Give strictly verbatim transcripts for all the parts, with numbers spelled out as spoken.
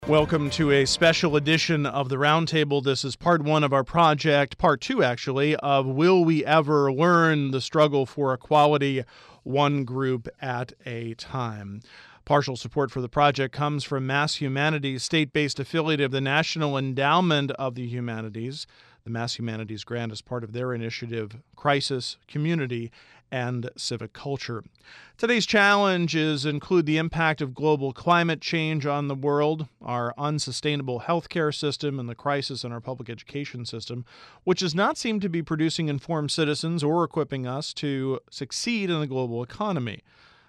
Welcome to a special edition of the Roundtable. This is part one of our project, part two actually, of Will We Ever Learn? The Struggle for Equality, One Group at a Time. Partial support for the project comes from Mass Humanities, state-based affiliate of the National Endowment of the Humanities. The Mass Humanities grant is part of their initiative, Crisis, Community, and Civic Culture. Today's challenges include the impact of global climate change on the world, our unsustainable healthcare system, and the crisis in our public education system, which does not seem to be producing informed citizens or equipping us to succeed in the global economy.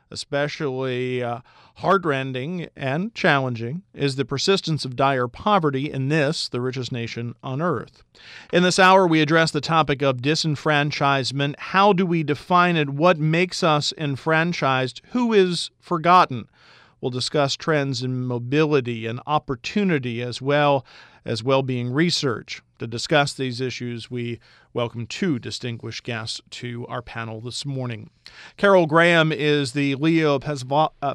Especially uh, heartrending and challenging is the persistence of dire poverty in this, the richest nation on earth. In this hour, we address the topic of disenfranchisement. How do we define it? What makes us enfranchised? Who is forgotten? We'll discuss trends in mobility and opportunity as well as well-being research. To discuss these issues, we welcome two distinguished guests to our panel this morning. Carol Graham is the Leo Pazval- uh,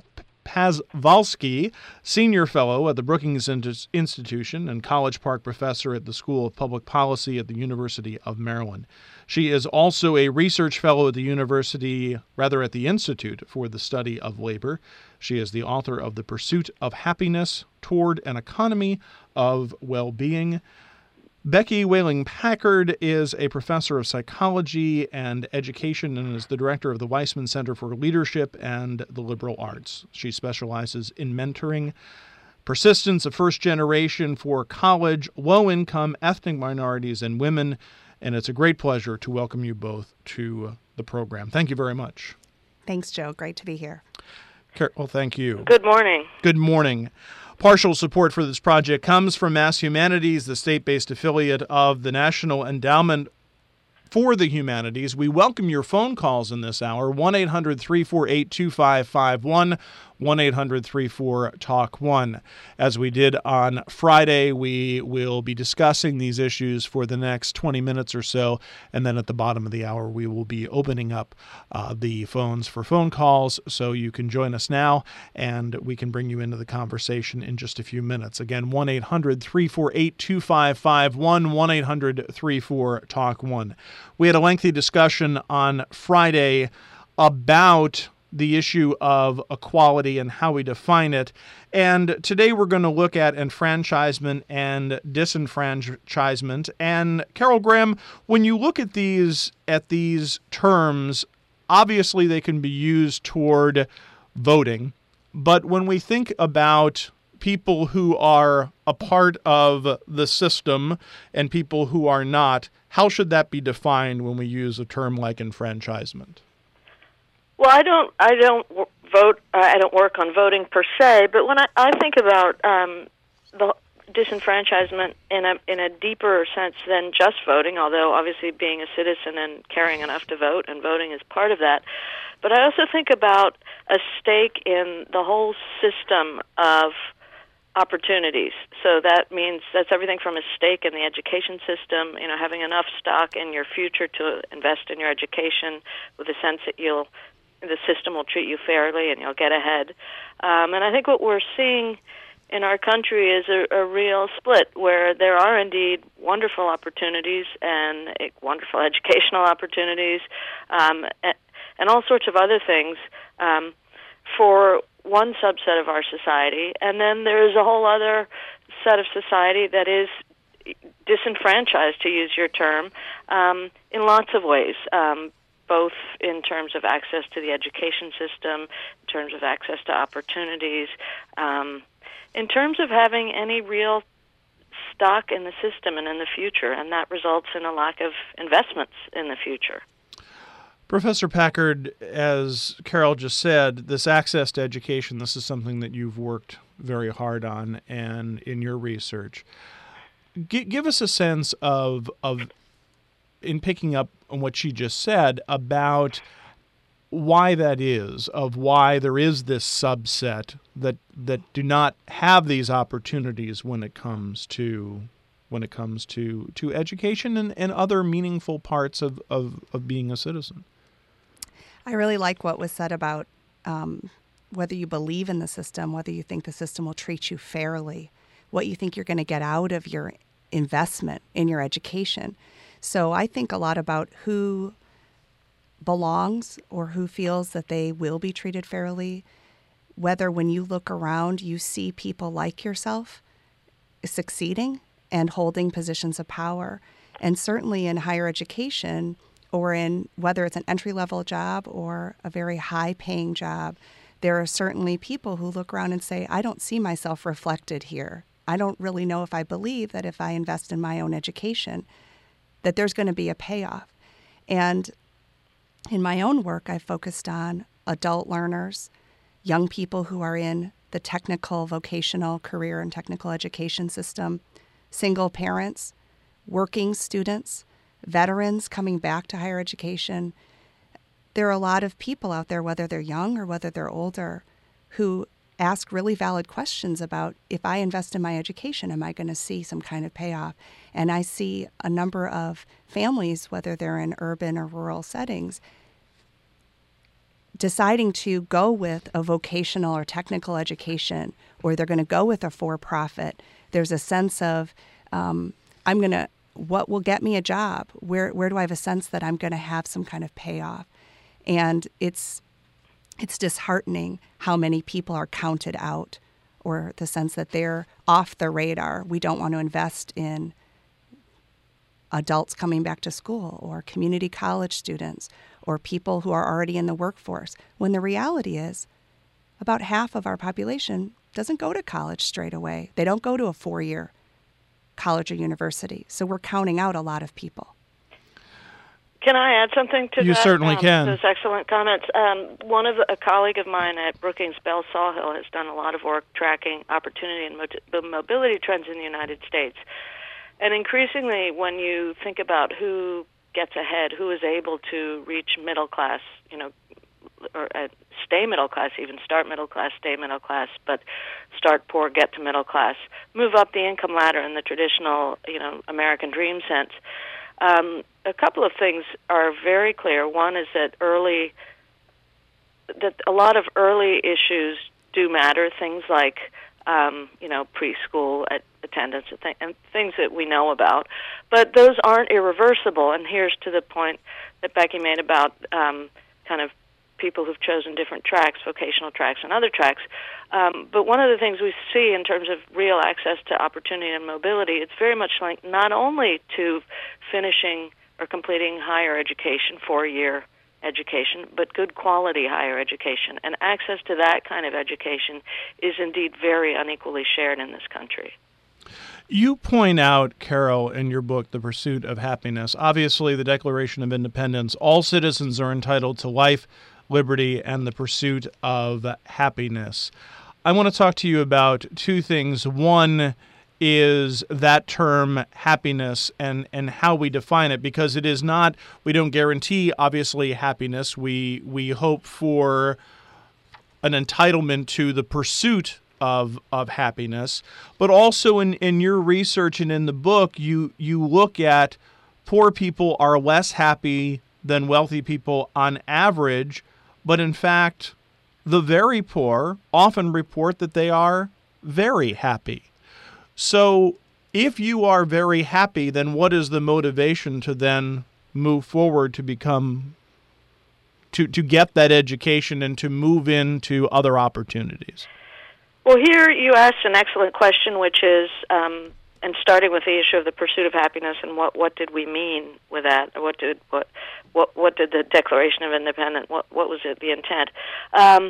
Pazvalsky Senior Fellow at the Brookings Institution and College Park Professor at the School of Public Policy at the University of Maryland. She is also a research fellow at the university, rather at the Institute for the Study of Labor. She is the author of The Pursuit of Happiness Toward an Economy of Well-Being. Becky Whaling-Packard is a professor of psychology and education and is the director of the Weissman Center for Leadership and the Liberal Arts. She specializes in mentoring, persistence of first generation for college, low-income ethnic minorities, and women. And it's a great pleasure to welcome you both to the program. Thank you very much. Thanks, Joe. Great to be here. Well, thank you. Good morning. Good morning. Partial support for this project comes from Mass Humanities, the state-based affiliate of the National Endowment for the Humanities. We welcome your phone calls in this hour, one eight hundred three four eight two five five one, one eight hundred three four talk one. As we did on Friday, we will be discussing these issues for the next twenty minutes or so, and then at the bottom of the hour, we will be opening up uh, the phones for phone calls, so you can join us now, and we can bring you into the conversation in just a few minutes. Again, one eight hundred three four eight two five five one, one eight hundred three four talk one. We had a lengthy discussion on Friday about the issue of equality and how we define it. And today we're going to look at enfranchisement and disenfranchisement. And Carol Graham, when you look at these at these terms, obviously they can be used toward voting. But when we think about people who are a part of the system and people who are not, how should that be defined when we use a term like enfranchisement? Well, I don't. I don't vote. Uh, I don't work on voting per se. But when I, I think about um, the disenfranchisement in a in a deeper sense than just voting, although obviously being a citizen and caring enough to vote and voting is part of that. But I also think about a stake in the whole system of opportunities. So that means that's everything from a stake in the education system, you know, having enough stock in your future to invest in your education with a sense that you'll, the system will treat you fairly and you'll get ahead. Um, and I think what we're seeing in our country is a, a real split where there are indeed wonderful opportunities and uh, wonderful educational opportunities um, and, and all sorts of other things um, for one subset of our society, and then there's a whole other set of society that is disenfranchised, to use your term, um, in lots of ways, um, both in terms of access to the education system, in terms of access to opportunities, um, in terms of having any real stock in the system and in the future, and that results in a lack of investments in the future. Professor Packard, as Carol just said, this access to education, this is something that you've worked very hard on and in your research. G- give us a sense of, of, in picking up on what she just said, about why that is, of why there is this subset that that do not have these opportunities when it comes to when it comes to, to education and, and other meaningful parts of, of, of being a citizen. I really like what was said about um, whether you believe in the system, whether you think the system will treat you fairly. what you think you're going to get out of your investment in your education. So I think a lot about who belongs or who feels that they will be treated fairly, whether when you look around you see people like yourself succeeding and holding positions of power. And certainly in higher education, or in whether it's an entry-level job or a very high-paying job, there are certainly people who look around and say, I don't see myself reflected here. I don't really know if I believe that if I invest in my own education, that there's going to be a payoff. And in my own work, I focused on adult learners, young people who are in the technical, vocational, career and technical education system, single parents, working students, veterans coming back to higher education. There are a lot of people out there, whether they're young or whether they're older, who ask really valid questions about, if I invest in my education, am I going to see some kind of payoff? And I see a number of families, whether they're in urban or rural settings, deciding to go with a vocational or technical education, or they're going to go with a for-profit. There's a sense of, um, I'm going to, what will get me a job? Where where do I have a sense that I'm going to have some kind of payoff? And it's it's disheartening how many people are counted out, or the sense that they're off the radar. We don't want to invest in adults coming back to school, or community college students, or people who are already in the workforce, when the reality is about half of our population doesn't go to college straight away. They don't go to a four-year college or university. So we're counting out a lot of people. Can I add something to you that? You certainly um, can. Those excellent comments. Um, one of the, a colleague of mine at Brookings Bell Sawhill has done a lot of work tracking opportunity and mo- mobility trends in the United States. And increasingly, when you think about who gets ahead, who is able to reach middle class, you know, or uh, stay middle class, even start middle class, stay middle class, but start poor, get to middle class, move up the income ladder in the traditional, you know, American dream sense. Um, a couple of things are very clear. One is that early, that a lot of early issues do matter. Things like, um, you know, preschool at attendance and, th- and things that we know about, but those aren't irreversible. And here's to the point that Becky made about um, kind of people who've chosen different tracks, vocational tracks and other tracks. Um, but one of the things we see in terms of real access to opportunity and mobility, it's very much linked not only to finishing or completing higher education, four-year education, but good quality higher education. And access to that kind of education is indeed very unequally shared in this country. You point out, Carol, in your book, The Pursuit of Happiness, obviously the Declaration of Independence, all citizens are entitled to life, liberty, and the pursuit of happiness. I want to talk to you about two things. One is that term happiness and, and how we define it, because it is not, we don't guarantee, obviously, happiness. We, we hope for an entitlement to the pursuit of of happiness. But also in, in your research and in the book, you you look at poor people are less happy than wealthy people on average, but in fact, the very poor often report that they are very happy. So if you are very happy, then what is the motivation to then move forward to become, to, to get that education and to move into other opportunities? Well, here you asked an excellent question, which is, um, and starting with the issue of the pursuit of happiness and what, what did we mean with that? What did what what what did the Declaration of Independence? What what was it? The intent? Um,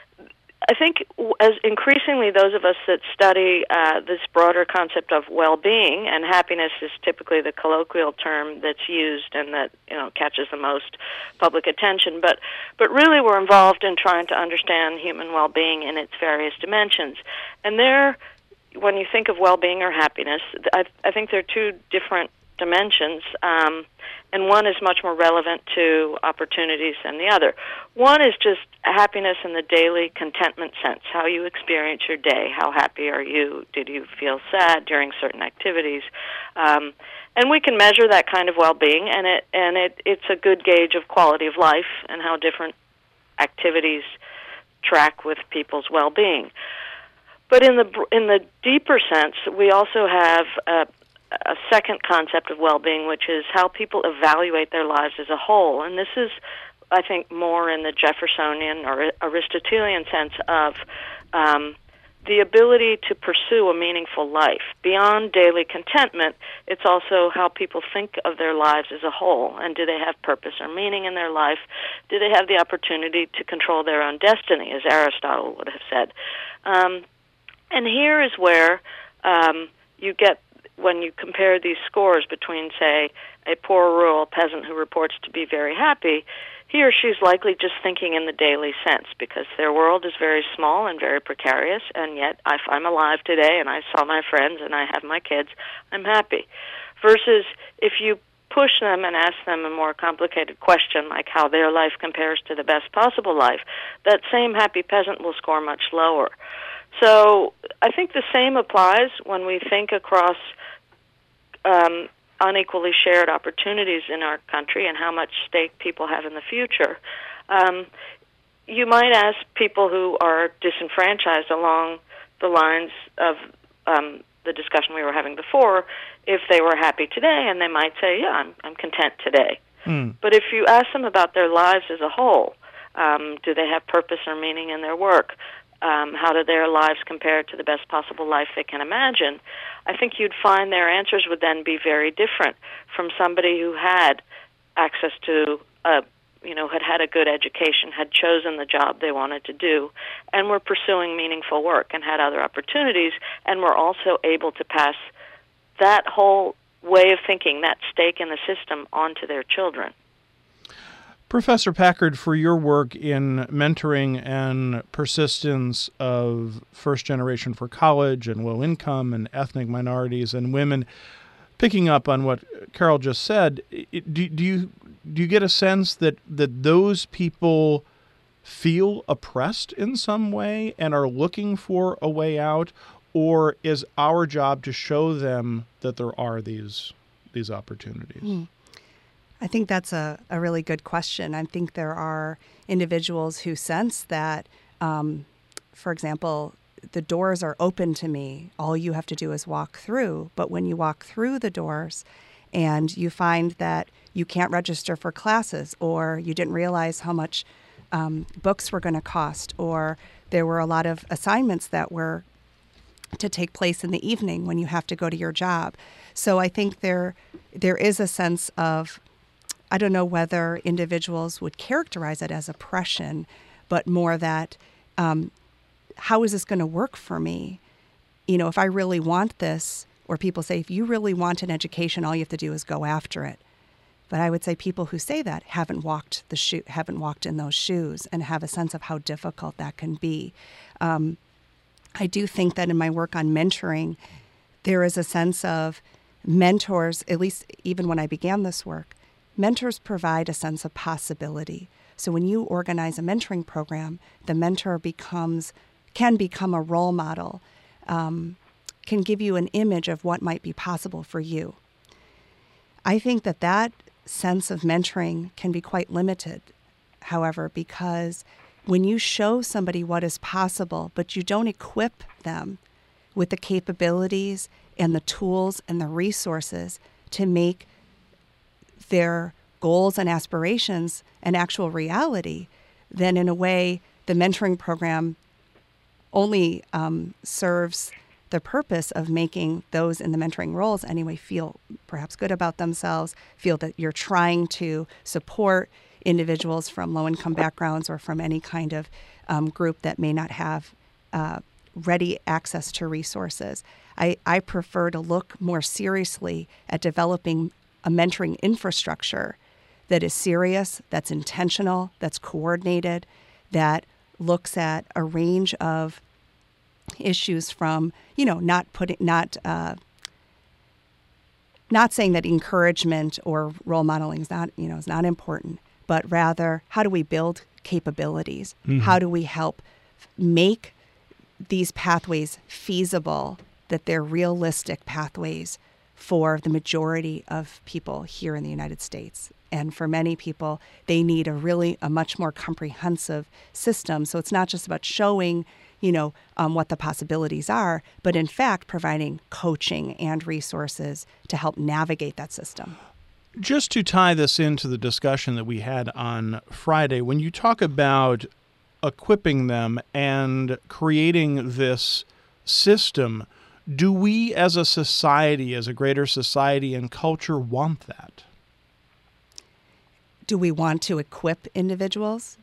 I think as increasingly those of us that study uh, this broader concept of well-being, and happiness is typically the colloquial term that's used and that, you know, catches the most public attention, but but really we're involved in trying to understand human well-being in its various dimensions. And there, when you think of well-being or happiness, I, I think there are two different dimensions, um, and one is much more relevant to opportunities than the other. One is just happiness in the daily contentment sense, how you experience your day, how happy are you, did you feel sad during certain activities, um, and we can measure that kind of well-being, and it and it it's a good gauge of quality of life and how different activities track with people's well-being. But in the in the deeper sense, we also have a, a second concept of well-being, which is how people evaluate their lives as a whole. And this is, I think, more in the Jeffersonian or Aristotelian sense of um, the ability to pursue a meaningful life. Beyond daily contentment, it's also how people think of their lives as a whole. And do they have purpose or meaning in their life? Do they have the opportunity to control their own destiny, as Aristotle would have said? Um, and here is where um, you get, when you compare these scores between, say, a poor rural peasant who reports to be very happy, he or she is likely just thinking in the daily sense because their world is very small and very precarious, and yet if I'm alive today and I saw my friends and I have my kids, I'm happy. Versus if you push them and ask them a more complicated question like how their life compares to the best possible life, that same happy peasant will score much lower. So I think the same applies when we think across um, unequally shared opportunities in our country and how much stake people have in the future. Um, you might ask people who are disenfranchised along the lines of um, the discussion we were having before if they were happy today, and they might say, yeah, I'm, I'm content today. Mm. But if you ask them about their lives as a whole, um, do they have purpose or meaning in their work? Um, how do their lives compare to the best possible life they can imagine? I think you'd find their answers would then be very different from somebody who had access to, a, you know, had had a good education, had chosen the job they wanted to do, and were pursuing meaningful work and had other opportunities, and were also able to pass that whole way of thinking, that stake in the system, onto their children. Professor Packard, for your work in mentoring and persistence of First Generation for College and low income and ethnic minorities and women, picking up on what Carol just said, do, do you do you get a sense that, that those people feel oppressed in some way and are looking for a way out, or is our job to show them that there are these these opportunities? Mm. I think that's a, a really good question. I think there are individuals who sense that, um, for example, the doors are open to me. All you have to do is walk through. But when you walk through the doors and you find that you can't register for classes, or you didn't realize how much um, books were going to cost, or there were a lot of assignments that were to take place in the evening when you have to go to your job. So I think there there is a sense of, I don't know whether individuals would characterize it as oppression, but more that, um, how is this going to work for me? You know, if I really want this, or people say, if you really want an education, all you have to do is go after it. But I would say people who say that haven't walked the shoe, haven't walked in those shoes, and have a sense of how difficult that can be. Um, I do think that in my work on mentoring, there is a sense of mentors, at least even when I began this work, mentors provide a sense of possibility. So when you organize a mentoring program, the mentor becomes, can become a role model, um, can give you an image of what might be possible for you. I think that that sense of mentoring can be quite limited, however, because when you show somebody what is possible, but you don't equip them with the capabilities and the tools and the resources to make their goals and aspirations an actual reality, then in a way, the mentoring program only um, serves the purpose of making those in the mentoring roles anyway feel perhaps good about themselves, feel that you're trying to support individuals from low-income backgrounds or from any kind of um, group that may not have uh, ready access to resources. I, I prefer to look more seriously at developing a mentoring infrastructure that is serious, that's intentional, that's coordinated, that looks at a range of issues from, you know, not putting, not, uh, not saying that encouragement or role modeling is not, you know, is not important, but rather how do we build capabilities? Mm-hmm. How do we help make these pathways feasible, that they're realistic pathways for the majority of people here in the United States? And for many people, they need a really, a much more comprehensive system. So it's not just about showing you know, um, what the possibilities are, but in fact providing coaching and resources to help navigate that system. Just to tie this into the discussion that we had on Friday, when you talk about equipping them and creating this system, do we as a society, as a greater society and culture, want that? Do we want to equip individuals?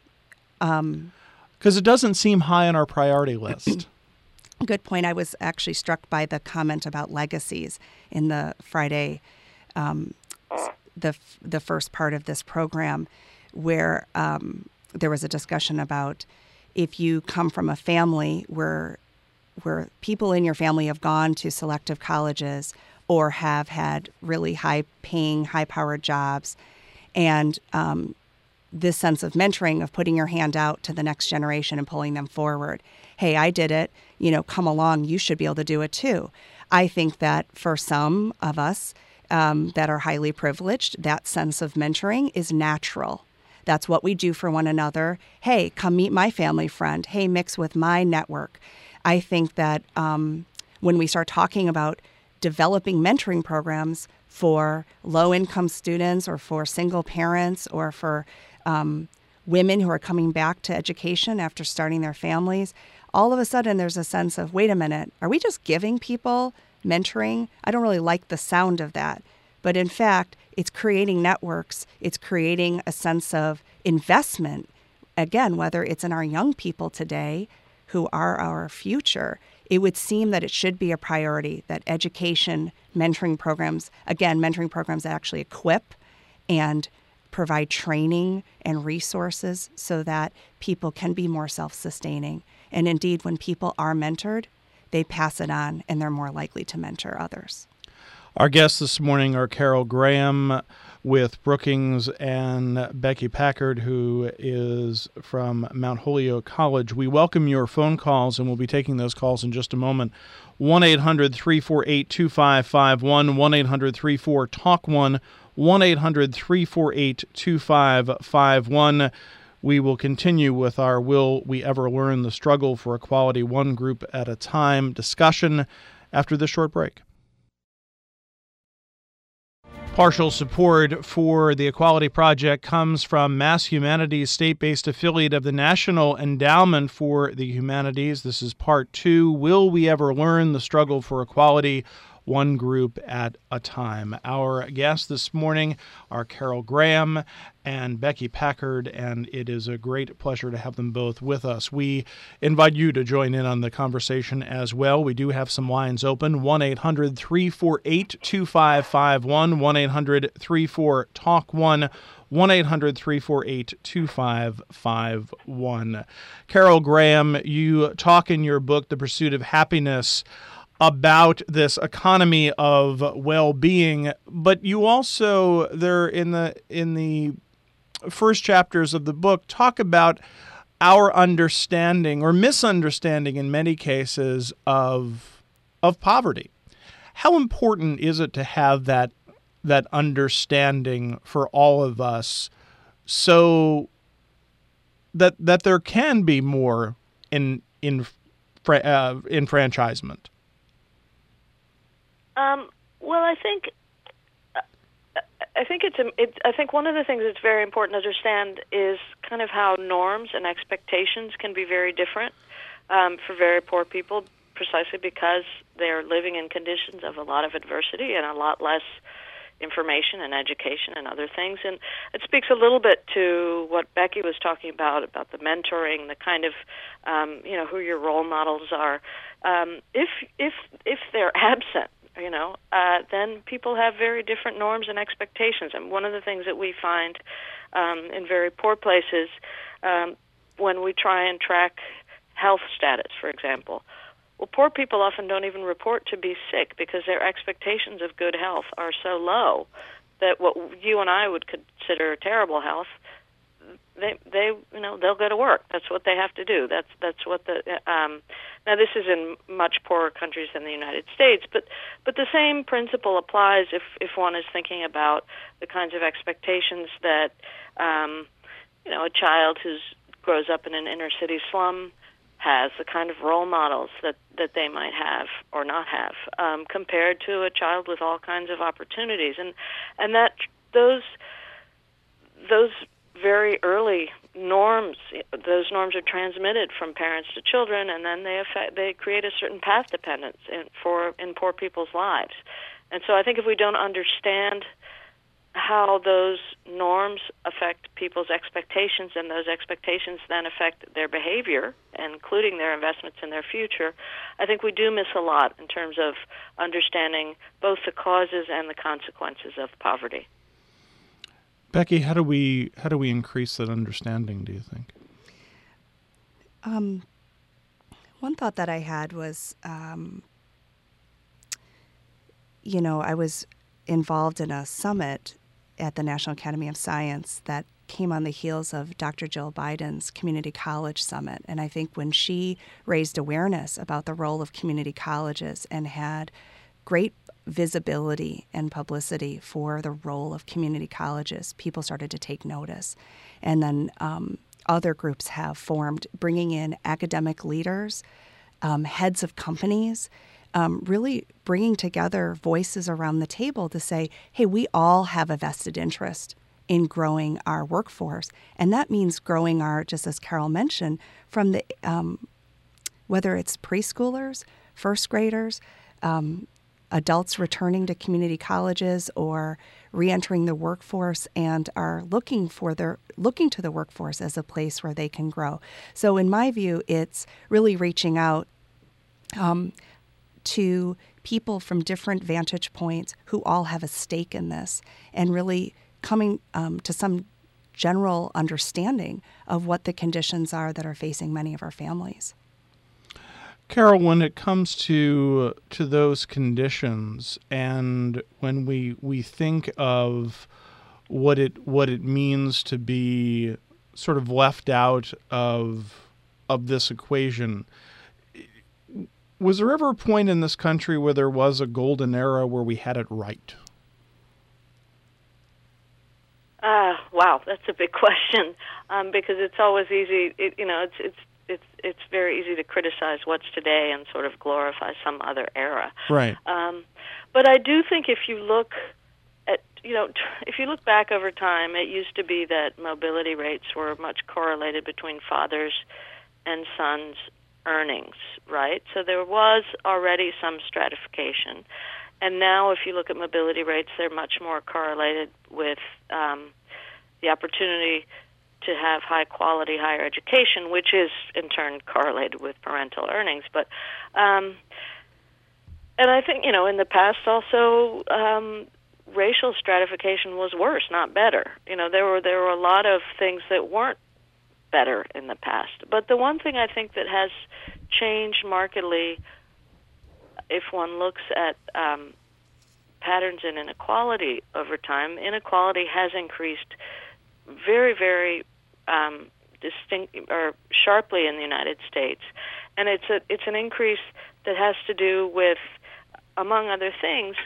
Um, Because it doesn't seem high on our priority list. Good point. I was actually struck by the comment about legacies in the Friday, um, the the first part of this program, where um, there was a discussion about if you come from a family where where people in your family have gone to selective colleges or have had really high-paying, high-powered jobs, and um, this sense of mentoring, of putting your hand out to the next generation and pulling them forward. Hey, I did it. You know, come along. You should be able to do it too. I think that for some of us um, that are highly privileged, that sense of mentoring is natural. That's what we do for one another. Hey, come meet my family friend. Hey, mix with my network. I think that um, when we start talking about developing mentoring programs for low-income students or for single parents or for um, women who are coming back to education after starting their families, all of a sudden there's a sense of, wait a minute, are we just giving people mentoring? I don't really like the sound of that. But in fact, it's creating networks. It's creating a sense of investment. Again, whether it's in our young people today who are our future, it would seem that it should be a priority that education, mentoring programs, again, mentoring programs that actually equip and provide training and resources so that people can be more self-sustaining. And indeed, when people are mentored, they pass it on and they're more likely to mentor others. Our guests this morning are Carol Graham with Brookings and Becky Packard, who is from Mount Holyoke College. We welcome your phone calls, and we'll be taking those calls in just a moment. one eight hundred three four eight two five five one, one eight hundred three four talk one, one eight hundred three four eight two five five one. We will continue with our Will We Ever Learn the Struggle for Equality One Group at a Time discussion after this short break. Partial support for the Equality Project comes from Mass Humanities, state-based affiliate of the National Endowment for the Humanities. This is part two, Will We Ever Learn the Struggle for Equality, One Group at a Time. Our guests this morning are Carol Graham and Becky Packard, and it is a great pleasure to have them both with us. We invite you to join in on the conversation as well. We do have some lines open, one eight hundred three four eight two five five one, one eight hundred three four talk one, one eight hundred three four eight two five five one. Carol Graham, you talk in your book, The Pursuit of Happiness, about this economy of well-being, but you also, there in the in the first chapters of the book, talk about our understanding or misunderstanding in many cases of of poverty. How important is it to have that that understanding for all of us, so that that there can be more in in uh, enfranchisement? Um, well, I think uh, I think it's, it, I think one of the things that's very important to understand is kind of how norms and expectations can be very different um, for very poor people, precisely because they're living in conditions of a lot of adversity and a lot less information and education and other things. And it speaks a little bit to what Becky was talking about, about the mentoring, the kind of, um, you know, who your role models are. Um, if if if they're absent, you know, uh, then people have very different norms and expectations. And one of the things that we find um, in very poor places, um, when we try and track health status, for example, well, poor people often don't even report to be sick because their expectations of good health are so low that what you and I would consider terrible health, they they you know they'll go to work. That's what they have to do. That's that's what the um, now this is in much poorer countries than the United States, but but the same principle applies if if one is thinking about the kinds of expectations that um, you know a child who grows up in an inner city slum paths, the kind of role models that, that they might have or not have, um, compared to a child with all kinds of opportunities. And and that those those very early norms, those norms are transmitted from parents to children, and then they affect, they create a certain path dependence in, for in poor people's lives. And so I think if we don't understand how those norms affect people's expectations, and those expectations then affect their behavior, including their investments in their future, I think we do miss a lot in terms of understanding both the causes and the consequences of poverty. Becky, how do we how do we increase that understanding, do you think? Um, one thought that I had was, um, you know, I was involved in a summit at the National Academy of Science that came on the heels of Doctor Jill Biden's Community College Summit. And I think when she raised awareness about the role of community colleges and had great visibility and publicity for the role of community colleges, people started to take notice. And then um, other groups have formed, bringing in academic leaders, um, heads of companies, um, really bringing together voices around the table to say, hey, we all have a vested interest in growing our workforce. And that means growing our, just as Carol mentioned, from the, um, whether it's preschoolers, first graders, um, adults returning to community colleges or reentering the workforce and are looking for their looking to the workforce as a place where they can grow. So in my view, it's really reaching out um, to people from different vantage points who all have a stake in this, and really coming um, to some general understanding of what the conditions are that are facing many of our families. Carol, when it comes to to those conditions, and when we we think of what it what it means to be sort of left out of of this equation, was there ever a point in this country where there was a golden era where we had it right? Uh, wow, that's a big question, um, because it's always easy. It, you know, it's it's. It's it's very easy to criticize what's today and sort of glorify some other era. Right. Um, but I do think if you look at, you know, if you look back over time, it used to be that mobility rates were much correlated between fathers and sons' earnings, right? So there was already some stratification. And now if you look at mobility rates, they're much more correlated with um, the opportunity to have high quality higher education, which is in turn correlated with parental earnings. But um, and I think, you know, in the past also um, racial stratification was worse, not better. You know, there were there were a lot of things that weren't better in the past. But the one thing I think that has changed markedly, if one looks at um, patterns in inequality over time, inequality has increased very, very Um, distinct or sharply in the United States, and it's a it's an increase that has to do with, among other things,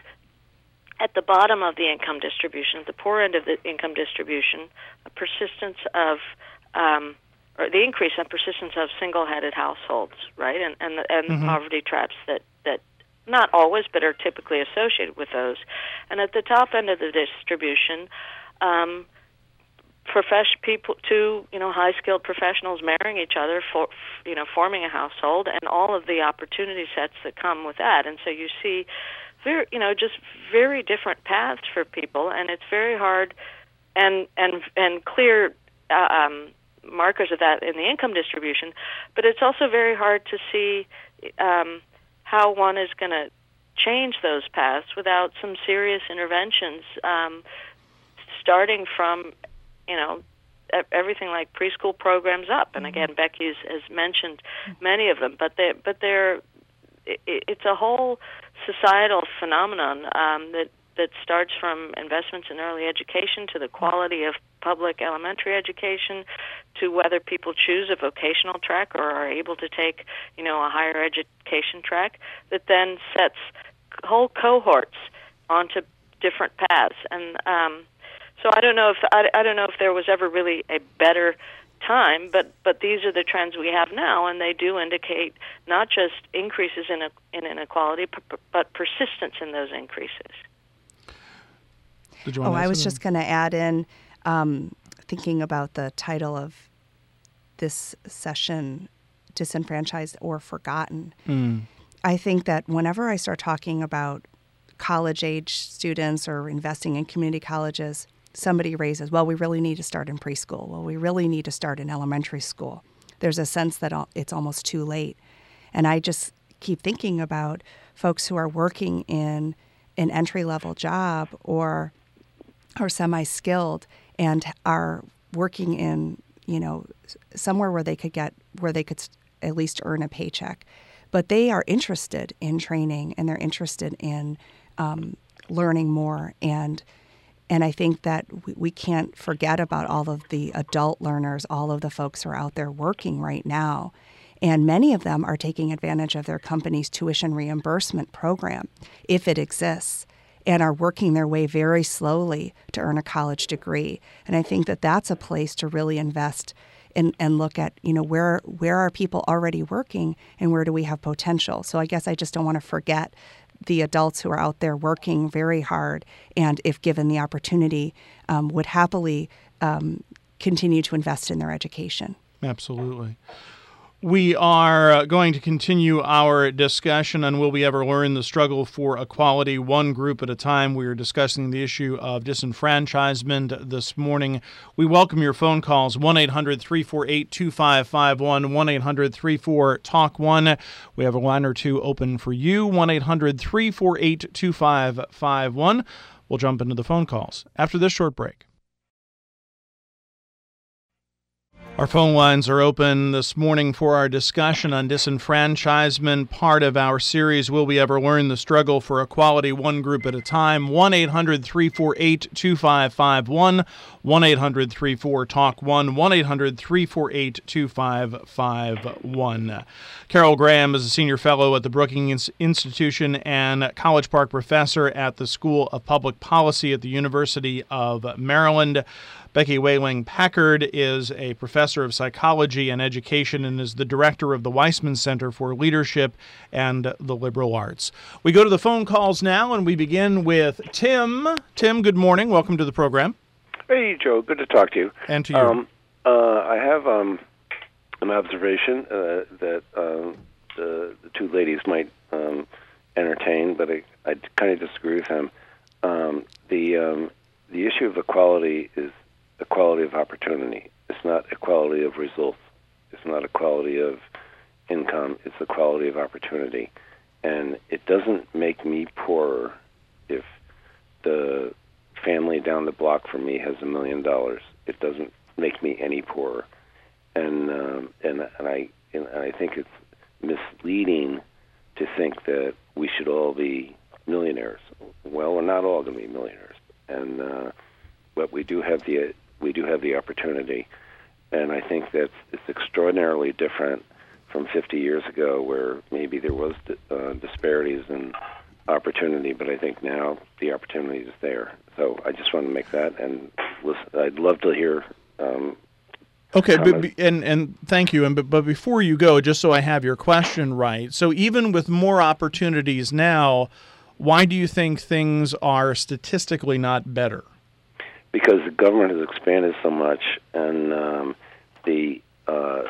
at the bottom of the income distribution, at the poor end of the income distribution, a persistence of um, or the increase in persistence of single-headed households, right, and and the, and mm-hmm. the poverty traps that that not always but are typically associated with those, and at the top end of the distribution. Um, Profession people, two you know high skilled professionals marrying each other, for you know forming a household, and all of the opportunity sets that come with that. And so you see, very you know just very different paths for people, and it's very hard, and and and clear uh, um, markers of that in the income distribution. But it's also very hard to see um, how one is going to change those paths without some serious interventions, um, starting from you know, everything like preschool programs up, and again, Becky has, has mentioned many of them. But they, but they're, it, it's a whole societal phenomenon um, that that starts from investments in early education to the quality of public elementary education, to whether people choose a vocational track or are able to take, you know, a higher education track, that then sets whole cohorts onto different paths. And um, So I don't know if I, I don't know if there was ever really a better time, but but these are the trends we have now, and they do indicate not just increases in a, in inequality, but, but persistence in those increases. Did you oh, want to I was something? just going to add in, um, thinking about the title of this session, Disenfranchised or Forgotten. Mm. I think that whenever I start talking about college-age students or investing in community colleges, somebody raises, well, we really need to start in preschool. Well, we really need to start in elementary school. There's a sense that it's almost too late. And I just keep thinking about folks who are working in an entry-level job or are semi-skilled and are working in, you know, somewhere where they could get, where they could at least earn a paycheck. But they are interested in training and they're interested in um, learning more. And and I think that we, we can't forget about all of the adult learners, all of the folks who are out there working right now. And many of them are taking advantage of their company's tuition reimbursement program, if it exists, and are working their way very slowly to earn a college degree. And I think that that's a place to really invest and, and look at, you know, where where are people already working and where do we have potential? So I guess I just don't want to forget the adults who are out there working very hard and, if given the opportunity, um, would happily um, continue to invest in their education. Absolutely. We are going to continue our discussion on Will We Ever Learn? The Struggle for Equality, one group at a time. We are discussing the issue of disenfranchisement this morning. We welcome your phone calls, one eight hundred three four eight two five five one, one eight hundred three four talk one. We have a line or two open for you, one eight hundred three four eight two five five one. We'll jump into the phone calls after this short break. Our phone lines are open this morning for our discussion on disenfranchisement, part of our series, Will We Ever Learn? The Struggle for Equality, one group at a time. one eight hundred three four eight two five five one, one eight hundred three four talk one, one eight hundred three four eight two five five one. Carol Graham is a senior fellow at the Brookings Institution and College Park professor at the School of Public Policy at the University of Maryland. Becky Whaling Packard is a professor of psychology and education and is the director of the Weissman Center for Leadership and the Liberal Arts. We go to the phone calls now, and we begin with Tim. Tim, good morning. Welcome to the program. Hey, Joe. Good to talk to you. And to you. Um, uh, I have um, an observation uh, that uh, the, the two ladies might um, entertain, but I, I kind of disagree with them. Um, the um, the issue of equality is equality of opportunity. It's not equality of results. It's not equality of income. It's equality of opportunity. And it doesn't make me poorer if the family down the block from me has a million dollars. It doesn't make me any poorer. And um, and and I and I think it's misleading to think that we should all be millionaires. Well, we're not all going to be millionaires. And uh, but we do have the we do have the opportunity, and I think that it's extraordinarily different from fifty years ago, where maybe there was uh, disparities in opportunity, but I think now the opportunity is there. So I just want to make that, and listen, I'd love to hear. Um, okay, but, and and thank you. And but, but before you go, just so I have your question right, so even with more opportunities now, why do you think things are statistically not better? Because the government has expanded so much, and um, the uh,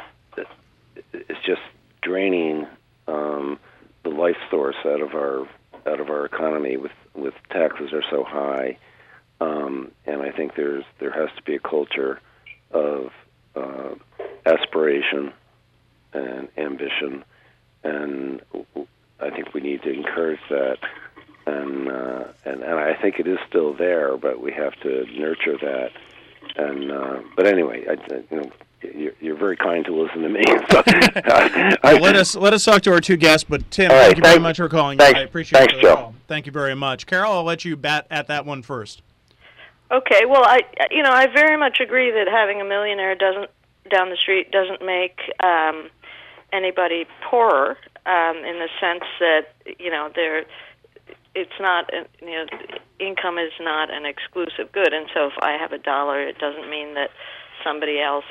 it's just draining um, the life source out of our out of our economy. With with taxes are so high, um, and I think there's there has to be a culture of uh, aspiration and ambition, and I think we need to encourage that. And, uh, and and I think it is still there, but we have to nurture that. And uh, but anyway, I, you know, you're, you're very kind to listen to me. So, I, I, well, let us let us talk to our two guests. But Tim, right, thank you thank, very much for calling. Thanks, I appreciate thanks, the Joe. call. Thank you very much, Carol. I'll let you bat at that one first. Okay. Well, I you know I very much agree that having a millionaire doesn't down the street doesn't make um, anybody poorer um, in the sense that you know they're. It's not, you know, income is not an exclusive good, and so if I have a dollar, it doesn't mean that somebody else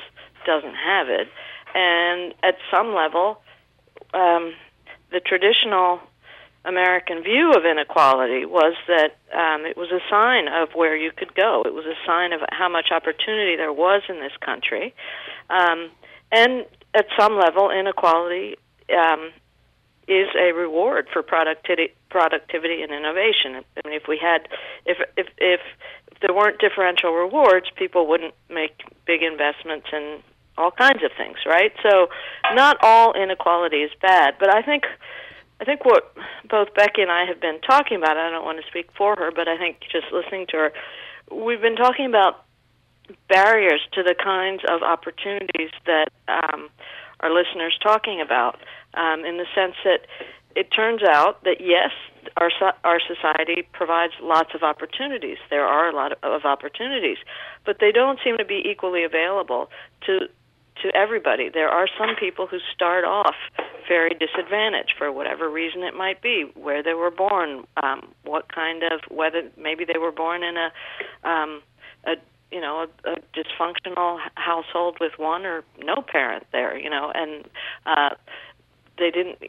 doesn't have it. And at some level, um, the traditional American view of inequality was that um, it was a sign of where you could go. It was a sign of how much opportunity there was in this country. Um, and at some level, inequality um, is a reward for productivity, productivity and innovation. I mean, if we had, if if if, if there weren't differential rewards, people wouldn't make big investments in all kinds of things, right? So, not all inequality is bad, but I think, I think what both Becky and I have been talking about. I don't want to speak for her, but I think just listening to her, we've been talking about barriers to the kinds of opportunities that um, our listeners talking about. Um, in the sense that it turns out that, yes, our our society provides lots of opportunities. There are a lot of, of opportunities, but they don't seem to be equally available to to everybody. There are some people who start off very disadvantaged for whatever reason it might be, where they were born, um, what kind of, whether maybe they were born in a, um, a you know, a, a dysfunctional household with one or no parent there, you know, and uh, they didn't,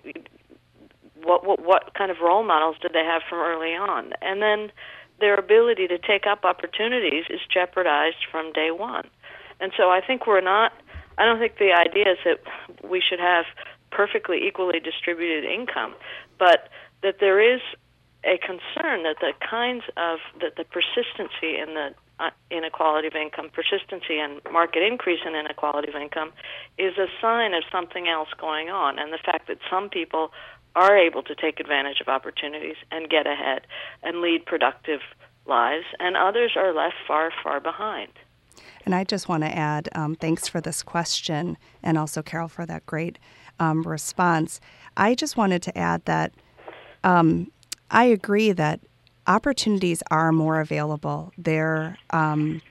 what, what what kind of role models did they have from early on? And then their ability to take up opportunities is jeopardized from day one. And so I think we're not, I don't think the idea is that we should have perfectly equally distributed income, but that there is a concern that the kinds of, that the persistency in the uh, inequality of income, persistency and market increase in inequality of income is a sign of something else going on, and the fact that some people are able to take advantage of opportunities and get ahead and lead productive lives, and others are left far, far behind. And I just want to add, um, thanks for this question, and also Carol for that great um, response. I just wanted to add that um, I agree that opportunities are more available. There, um,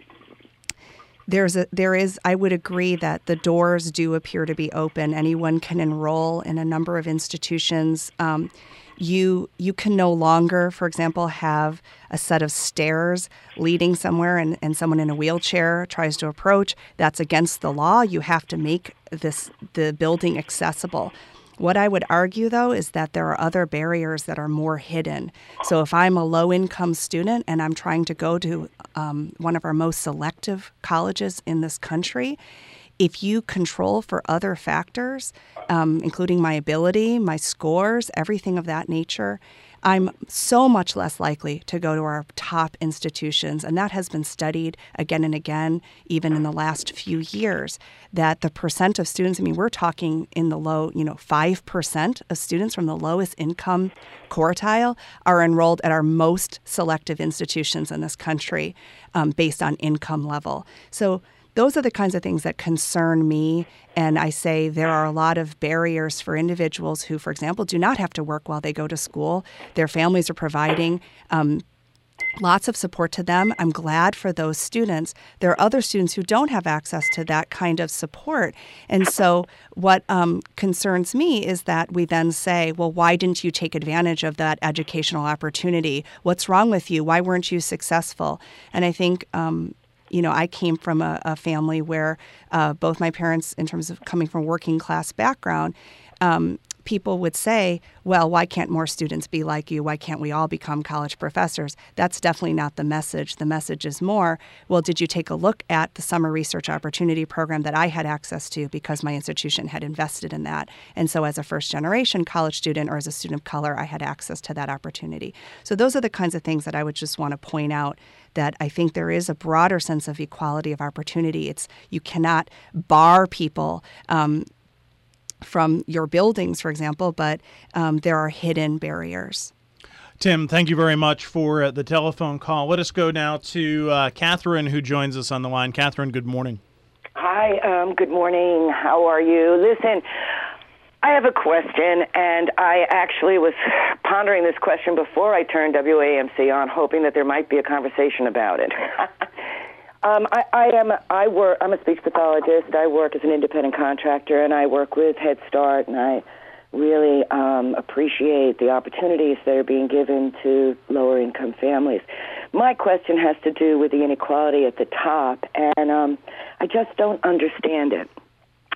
there's a, there is, I would agree that the doors do appear to be open. Anyone can enroll in a number of institutions. Um, you you can no longer, for example, have a set of stairs leading somewhere and, and someone in a wheelchair tries to approach. That's against the law. You have to make this the building accessible. What I would argue, though, is that there are other barriers that are more hidden. So if I'm a low-income student and I'm trying to go to um, one of our most selective colleges in this country, if you control for other factors, um, including my ability, my scores, everything of that nature, I'm so much less likely to go to our top institutions. And that has been studied again and again, even in the last few years, that the percent of students, I mean, we're talking in the low, you know, five percent of students from the lowest income quartile are enrolled at our most selective institutions in this country um, based on income level. So those are the kinds of things that concern me. And I say there are a lot of barriers for individuals who, for example, do not have to work while they go to school. Their families are providing um, lots of support to them. I'm glad for those students. There are other students who don't have access to that kind of support. And so what um, concerns me is that we then say, well, why didn't you take advantage of that educational opportunity? What's wrong with you? Why weren't you successful? And I think um, You know, I came from a, a family where uh, both my parents, in terms of coming from working class background, um, people would say, well, why can't more students be like you? Why can't we all become college professors? That's definitely not the message. The message is more, well, did you take a look at the summer research opportunity program that I had access to because my institution had invested in that? And so as a first generation college student or as a student of color, I had access to that opportunity. So those are the kinds of things that I would just want to point out, that I think there is a broader sense of equality of opportunity. It's, you cannot bar people um, from your buildings, for example, but um, there are hidden barriers. Tim, thank you very much for uh, the telephone call. Let us go now to uh, Catherine, who joins us on the line. Catherine, good morning. Hi, um, good morning. How are you? Listen, I have a question, and I actually was pondering this question before I turned W A M C on, hoping that there might be a conversation about it. Um, I, I am. I work. I'm a speech pathologist. I work as an independent contractor, and I work with Head Start. And I really um, appreciate the opportunities that are being given to lower income families. My question has to do with the inequality at the top, and um, I just don't understand it.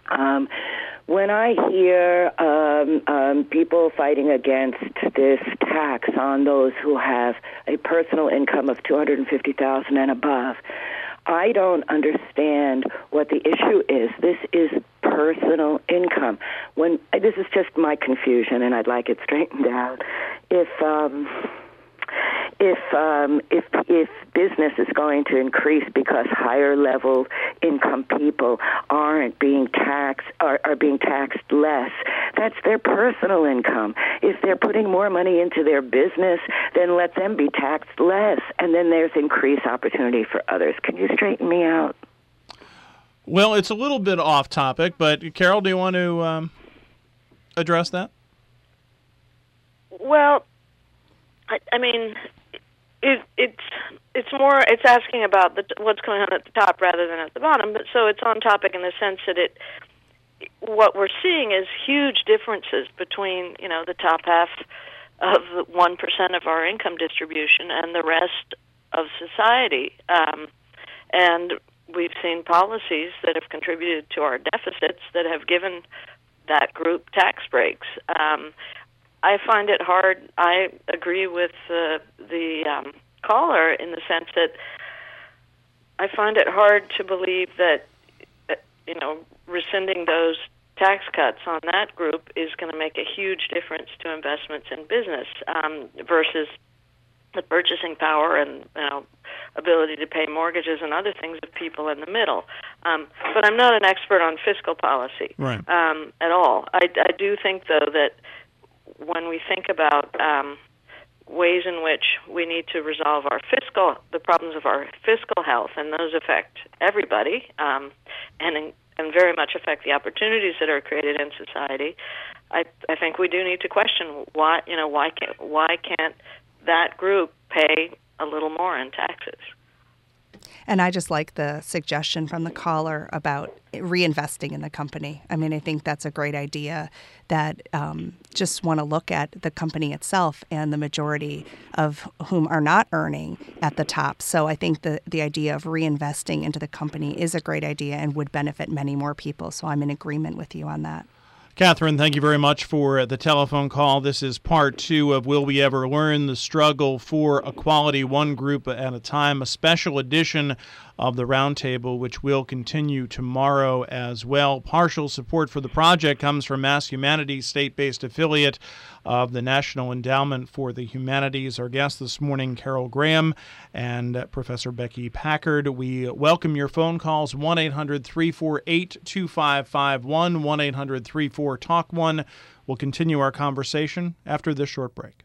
Um, when I hear um, um, people fighting against this tax on those who have a personal income of two hundred fifty thousand dollars and above, I don't understand what the issue is. This is personal income. When this is just my confusion, and I'd like it straightened out. If um, if um, if if business is going to increase because higher level income people aren't being taxed are, are being taxed less, that's their personal income. If they're putting more money into their business, then let them be taxed less, and then there's increased opportunity for others. Can you straighten me out? Well, it's a little bit off topic, but Carol, do you want to um, address that? Well, I, I mean, it, it's it's more it's asking about the, what's going on at the top rather than at the bottom. But so it's on topic in the sense that it what we're seeing is huge differences between you know the top half of the one percent of our income distribution and the rest of society, um, and we've seen policies that have contributed to our deficits that have given that group tax breaks. Um, I find it hard. I agree with uh, the um, caller in the sense that I find it hard to believe that, uh, you know, rescinding those tax cuts on that group is going to make a huge difference to investments in business um, versus the purchasing power and, you know, ability to pay mortgages and other things of people in the middle. Um, but I'm not an expert on fiscal policy right. um, at all. I, I do think, though, that when we think about um, ways in which we need to resolve our fiscal, the problems of our fiscal health, and those affect everybody, um, and in, and very much affect the opportunities that are created in society, I, I think we do need to question why, you know, why can't why can't that group pay a little more in taxes? And I just like the suggestion from the caller about reinvesting in the company. I mean, I think that's a great idea, that um, just want to look at the company itself and the majority of whom are not earning at the top. So I think the, the idea of reinvesting into the company is a great idea and would benefit many more people. So I'm in agreement with you on that. Catherine, thank you very much for the telephone call. This is part two of Will We Ever Learn? The Struggle for Equality, One Group at a Time, a special edition of the Roundtable, which will continue tomorrow as well. Partial support for the project comes from Mass Humanities, state-based affiliate of the National Endowment for the Humanities. Our guest this morning, Carol Graham and Professor Becky Packard. We welcome your phone calls, one eight hundred three four eight two five five one, one eight hundred three four talk one. We'll continue our conversation after this short break.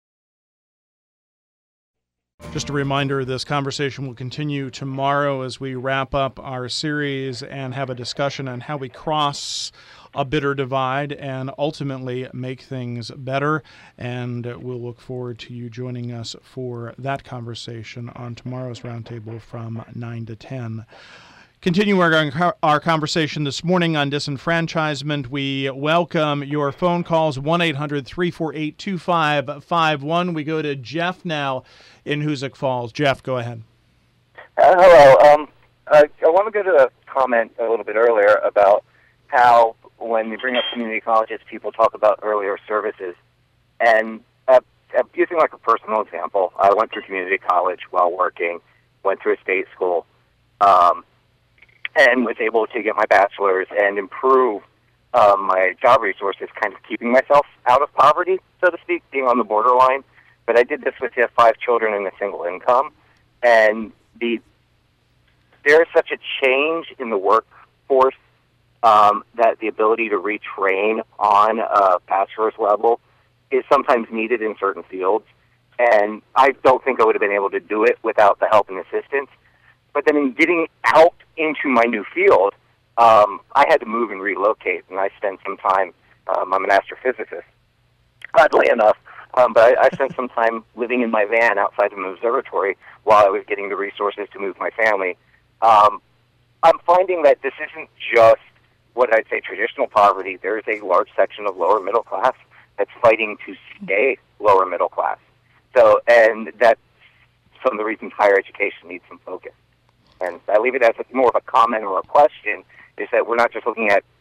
Just a reminder, this conversation will continue tomorrow as we wrap up our series and have a discussion on how we cross a bitter divide and ultimately make things better. And we'll look forward to you joining us for that conversation on tomorrow's Roundtable from nine to ten. Continuing our, our conversation this morning on disenfranchisement, we welcome your phone calls, one eight hundred three four eight two five five one. We go to Jeff now in Hoosick Falls. Jeff, go ahead. Uh, hello. Um, uh, I want to go to a comment a little bit earlier about how when you bring up community colleges, people talk about earlier services. And uh, uh, using like a personal example, I went through community college while working, went through a state school, um, and was able to get my bachelor's and improve um, my job resources, kind of keeping myself out of poverty, so to speak, being on the borderline. But I did this with you have five children and a single income, and the there is such a change in the workforce um, that the ability to retrain on a bachelor's level is sometimes needed in certain fields. And I don't think I would have been able to do it without the help and assistance. But then in getting out into my new field, um, I had to move and relocate, and I spent some time, um, I'm an astrophysicist, oddly enough, um, but I, I spent some time living in my van outside of an observatory while I was getting the resources to move my family. Um, I'm finding that this isn't just what I'd say traditional poverty. There is a large section of lower middle class that's fighting to stay lower middle class. So, and that's some of the reasons higher education needs some focus. And I leave it as a, more of a comment or a question, is that we're not just looking at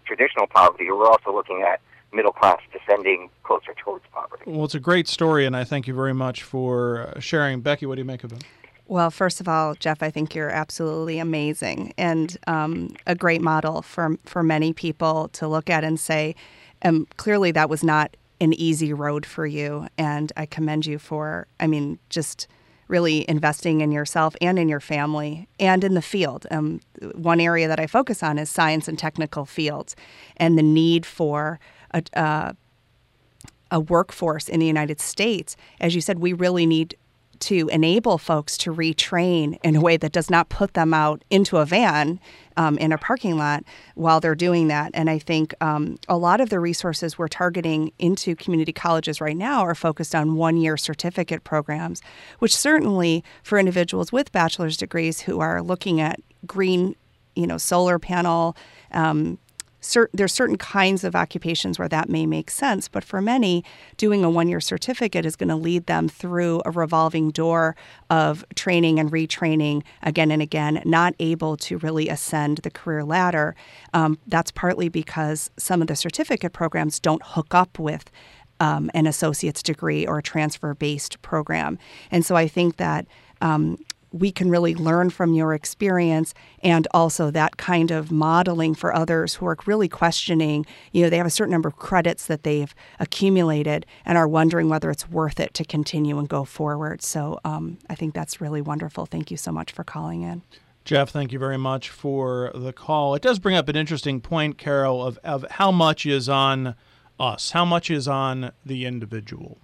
traditional poverty, or we're also looking at middle class descending closer towards poverty. Well, it's a great story, and I thank you very much for sharing. Becky, what do you make of it? Well, first of all, Jeff, I think you're absolutely amazing and um, a great model for for many people to look at and say, um, clearly that was not an easy road for you. And I commend you for, I mean, just really investing in yourself and in your family and in the field. Um, one area that I focus on is science and technical fields and the need for a, uh, a workforce in the United States. As you said, we really need to enable folks to retrain in a way that does not put them out into a van um, in a parking lot while they're doing that. And I think um, a lot of the resources we're targeting into community colleges right now are focused on one-year certificate programs, which certainly for individuals with bachelor's degrees who are looking at green, you know, solar panel, um, Cert, there's certain kinds of occupations where that may make sense, but for many, doing a one-year certificate is going to lead them through a revolving door of training and retraining again and again, not able to really ascend the career ladder. Um, that's partly because some of the certificate programs don't hook up with um, an associate's degree or a transfer-based program. And so I think that um, we can really learn from your experience and also that kind of modeling for others who are really questioning, you know, they have a certain number of credits that they've accumulated and are wondering whether it's worth it to continue and go forward. So um, I think that's really wonderful. Thank you so much for calling in. Jeff, thank you very much for the call. It does bring up an interesting point, Carol, of, of how much is on us, how much is on the individual.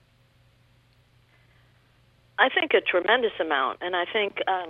I think a tremendous amount, and I think um,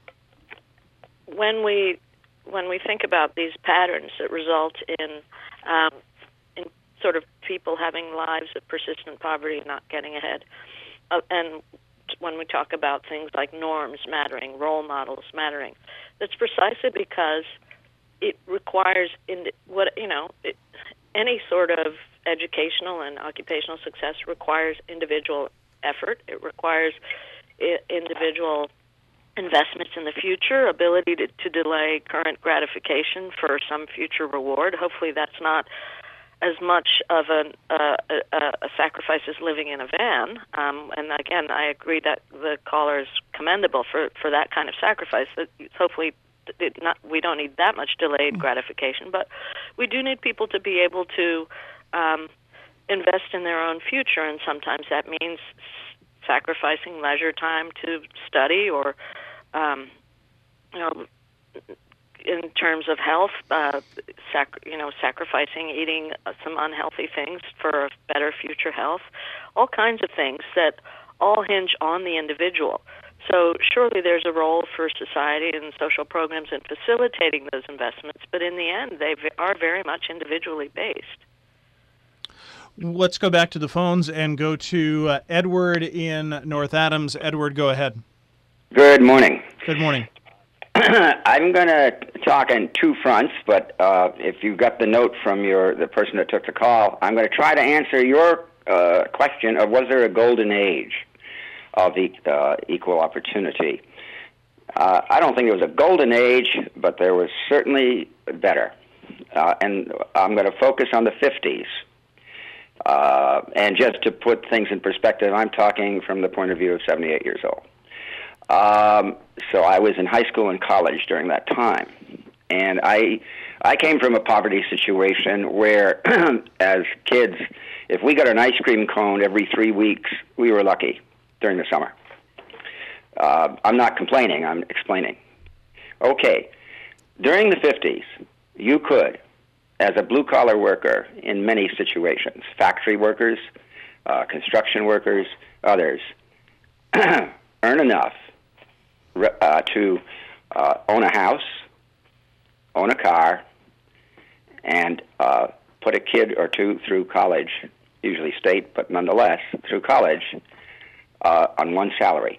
when we when we think about these patterns that result in um, in sort of people having lives of persistent poverty, not getting ahead, uh, and when we talk about things like norms mattering, role models mattering, that's precisely because it requires in what you know it, any sort of educational and occupational success requires individual effort. It requires I- individual investments in the future, ability to, to delay current gratification for some future reward. Hopefully that's not as much of an, uh, a, a sacrifice as living in a van. Um, and again, I agree that the caller is commendable for, for that kind of sacrifice. That hopefully it not, we don't need that much delayed gratification, but we do need people to be able to um, invest in their own future, and sometimes that means sacrificing leisure time to study or, um, you know, in terms of health, uh, sac- you know, sacrificing eating some unhealthy things for a better future health, all kinds of things that all hinge on the individual. So surely there's a role for society and social programs in facilitating those investments, but in the end, they are very much individually based. Let's go back to the phones and go to uh, Edward in North Adams. Edward, go ahead. Good morning. Good morning. I'm going to talk on two fronts, but uh, if you got the note from your the person that took the call, I'm going to try to answer your uh, question of was there a golden age of the uh, equal opportunity. Uh, I don't think it was a golden age, but there was certainly better. Uh, and I'm going to focus on the fifties. Uh, and just to put things in perspective, I'm talking from the point of view of seventy-eight years old. Um, so I was in high school and college during that time. And I I came from a poverty situation where, as kids, if we got an ice cream cone every three weeks, we were lucky during the summer. Uh, I'm not complaining, I'm explaining. Okay, during the fifties, you could, as a blue-collar worker in many situations, factory workers, uh, construction workers, others, earn enough uh, to uh, own a house, own a car, and uh, put a kid or two through college, usually state, but nonetheless, through college, uh, on one salary.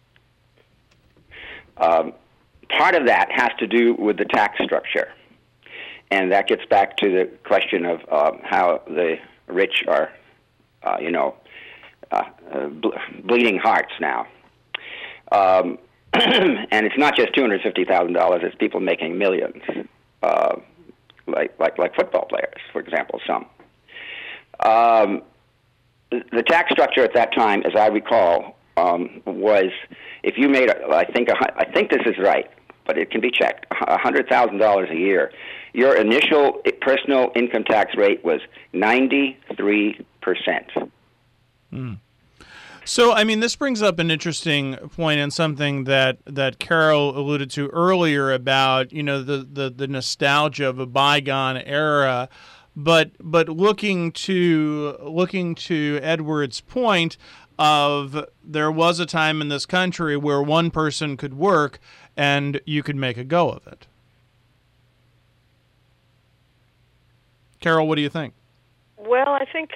Um, part of that has to do with the tax structure. And that gets back to the question of uh, how the rich are, uh, you know, uh, uh, ble- bleeding hearts now. Um, and it's not just two hundred fifty thousand dollars, it's people making millions, uh, like like like football players, for example, some. Um, the tax structure at that time, as I recall, um, was if you made, a, I think, a, I think this is right, but it can be checked, one hundred thousand dollars a year, your initial personal income tax rate was ninety-three percent. Mm. So, I mean, this brings up an interesting point and something that, that Carol alluded to earlier about, you know, the, the, the nostalgia of a bygone era. But but looking to looking to Edward's point of there was a time in this country where one person could work and you could make a go of it. Carol, what do you think? Well, I think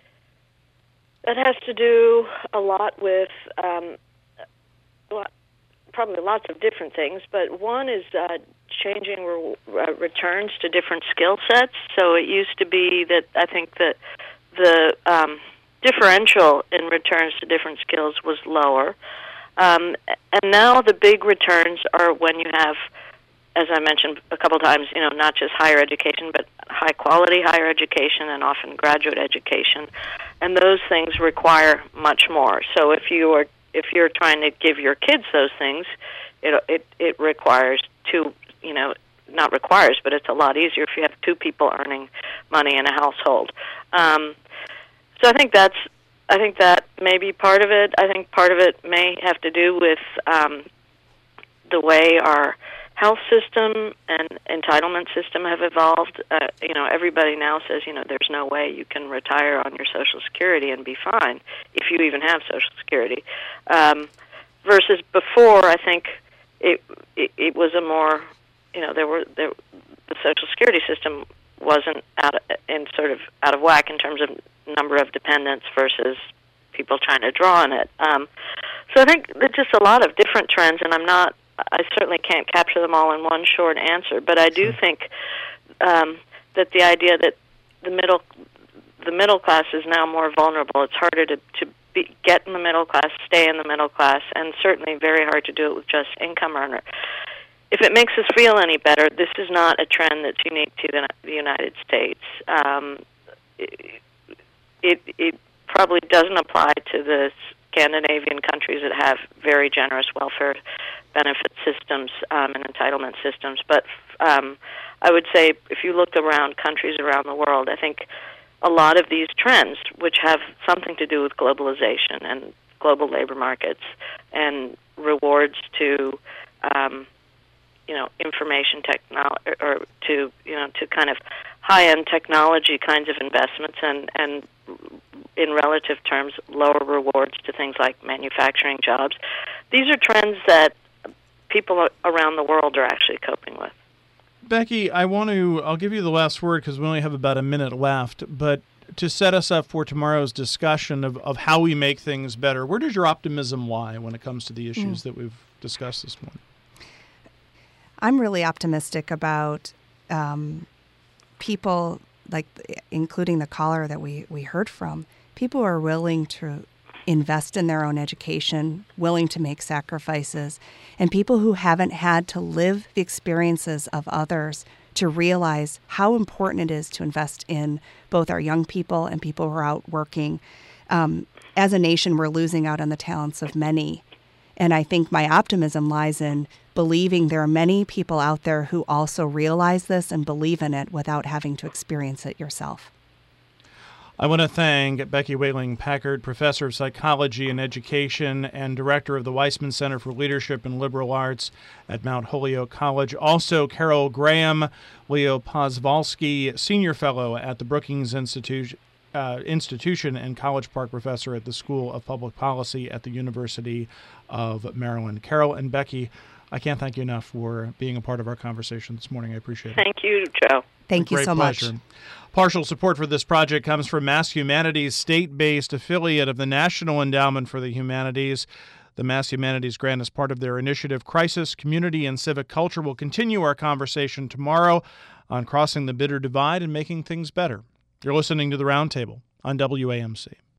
that has to do a lot with um, probably lots of different things, but one is uh, changing re- uh, returns to different skill sets. So it used to be that I think that the um, differential in returns to different skills was lower. Um, and now the big returns are when you have, as I mentioned a couple times, you know, not just higher education, but high quality higher education and often graduate education. And those things require much more. So if you are if you're trying to give your kids those things, it it it requires two, you know, not requires, but it's a lot easier if you have two people earning money in a household. Um, so I think that's I think that may be part of it. I think part of it may have to do with um, the way our health system and entitlement system have evolved. Uh, you know, everybody now says, you know, there's no way you can retire on your Social Security and be fine if you even have Social Security. Um, versus before, I think it, it it was a more, you know, there were there the Social Security system wasn't out of, in sort of out of whack in terms of number of dependents versus people trying to draw on it. Um, so I think there's just a lot of different trends, and I'm not. I certainly can't capture them all in one short answer, but I do think um, that the idea that the middle the middle class is now more vulnerable. It's harder to, to be, get in the middle class, stay in the middle class, and certainly very hard to do it with just income earner. If it makes us feel any better, this is not a trend that's unique to the, the United States. Um, it, it it probably doesn't apply to the Scandinavian countries that have very generous welfare benefit systems um, and entitlement systems. But um, I would say if you look around countries around the world, I think a lot of these trends, which have something to do with globalization and global labor markets and rewards to, um, you know, information technology or to, you know, to kind of high-end technology kinds of investments and, and in relative terms, lower rewards to things like manufacturing jobs. These are trends that people around the world are actually coping with. Becky, I want to, I'll give you the last word because we only have about a minute left, but to set us up for tomorrow's discussion of, of how we make things better, where does your optimism lie when it comes to the issues mm. that we've discussed this morning? I'm really optimistic about um, people, like including the caller that we, we heard from, people who are willing to invest in their own education, willing to make sacrifices, and people who haven't had to live the experiences of others to realize how important it is to invest in both our young people and people who are out working. Um, as a nation, we're losing out on the talents of many. And I think my optimism lies in believing there are many people out there who also realize this and believe in it without having to experience it yourself. I want to thank Becky Whaling Packard, Professor of Psychology and Education and Director of the Weissman Center for Leadership and Liberal Arts at Mount Holyoke College. Also, Carol Graham, Leo Pozwalski, Senior Fellow at the Brookings Institute, uh, Institution and College Park Professor at the School of Public Policy at the University of Maryland. Carol and Becky, I can't thank you enough for being a part of our conversation this morning. I appreciate it. Thank you, Joe. Thank you so much. Partial support for this project comes from Mass Humanities, state-based affiliate of the National Endowment for the Humanities. The Mass Humanities grant is part of their initiative Crisis, Community, and Civic Culture. We'll continue our conversation tomorrow on crossing the bitter divide and making things better. You're listening to The Roundtable on W A M C.